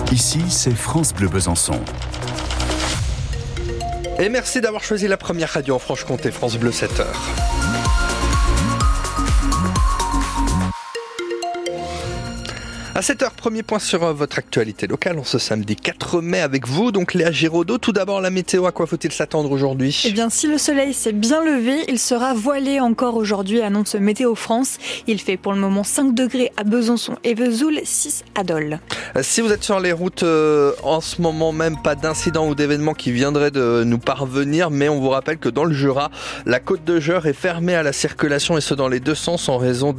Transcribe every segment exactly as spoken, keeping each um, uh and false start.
Ici, c'est France Bleu Besançon. Et merci d'avoir choisi la première radio en Franche-Comté, France Bleu sept heures. À sept heures, premier point sur votre actualité locale en ce samedi quatre mai avec vous, donc Léa Giraudot. Tout d'abord la météo, à quoi faut-il s'attendre aujourd'hui ? Eh bien, si le soleil s'est bien levé, il sera voilé encore aujourd'hui, annonce Météo France. Il fait pour le moment cinq degrés à Besançon et Vesoul, six à Dole. Si vous êtes sur les routes euh, en ce moment même, pas d'incidents ou d'événements qui viendraient de nous parvenir, mais on vous rappelle que dans le Jura, la côte de Geur est fermée à la circulation et ce dans les deux sens en raison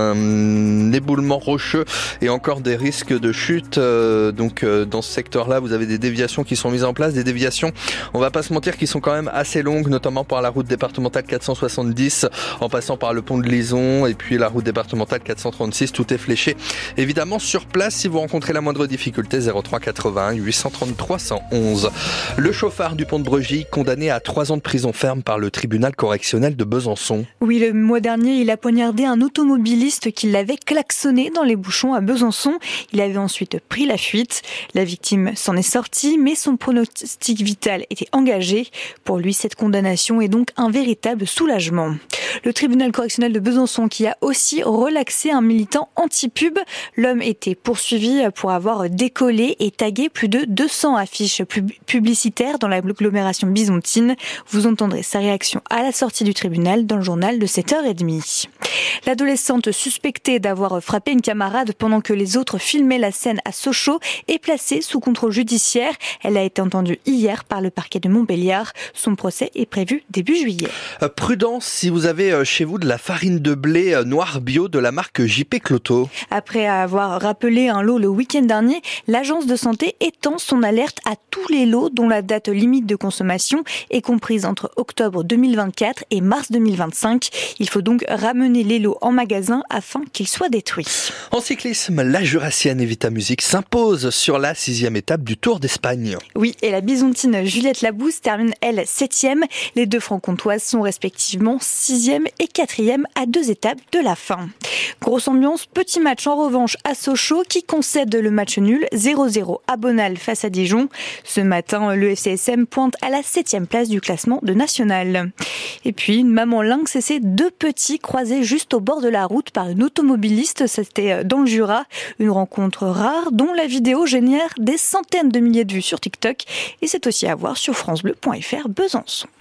d'un éboulement rocheux et encore des risques de chute. Euh, donc euh, dans ce secteur-là, vous avez des déviations qui sont mises en place, des déviations, on va pas se mentir, qui sont quand même assez longues, notamment par la route départementale quatre cent soixante-dix, en passant par le pont de Lison et puis la route départementale quatre cent trente-six, tout est fléché. Évidemment, sur place, si vous rencontrez la moindre difficulté, zéro trois quatre-vingt-un huit cent trente-trois cent onze. Le chauffard du pont de Bregy, condamné à trois ans de prison ferme par le tribunal correctionnel de Besançon. Oui, le mois dernier, il a poignardé un automobiliste qui l'avait klaxonné dans les bouchons à Besançon. Il avait ensuite pris la fuite. La victime s'en est sortie, mais son pronostic vital était engagé. Pour lui, cette condamnation est donc un véritable soulagement. Le tribunal correctionnel de Besançon qui a aussi relaxé un militant anti-pub. L'homme était poursuivi pour avoir décollé et tagué plus de deux cents affiches publicitaires dans l'agglomération bisontine. Vous entendrez sa réaction à la sortie du tribunal dans le journal de sept heures trente. L'adolescente suspectée d'avoir frappé une camarade pendant que les autres filmaient la scène à Sochaux est placée sous contrôle judiciaire. Elle a été entendue hier par le parquet de Montbéliard. Son procès est prévu début juillet. Euh, prudence si vous avez chez vous de la farine de blé noire bio de la marque J P Cloto. Après avoir rappelé un lot le week-end dernier, l'agence de santé étend son alerte à tous les lots dont la date limite de consommation est comprise entre octobre deux mille vingt-quatre et mars deux mille vingt-cinq. Il faut donc ramener les lots en magasin afin qu'ils soient détruits. En cyclisme, la Jurassienne Evita Music s'impose sur la sixième étape du Tour d'Espagne. Oui, et la bisontine Juliette Labousse termine, elle, septième. Les deux franc-comtoises sont respectivement sixième et quatrième à deux étapes de la fin. Grosse ambiance, petit match en revanche à Sochaux qui concède le match nul zéro zéro à Bonal face à Dijon. Ce matin, le F C S M pointe à la septième place du classement de national. Et puis, une maman lynx et ses deux petits croisés juste au bord de la route par une automobiliste. C'était dans le Jura. Une rencontre rare dont la vidéo génère des centaines de milliers de vues sur TikTok. Et c'est aussi à voir sur francebleu point fr Besançon.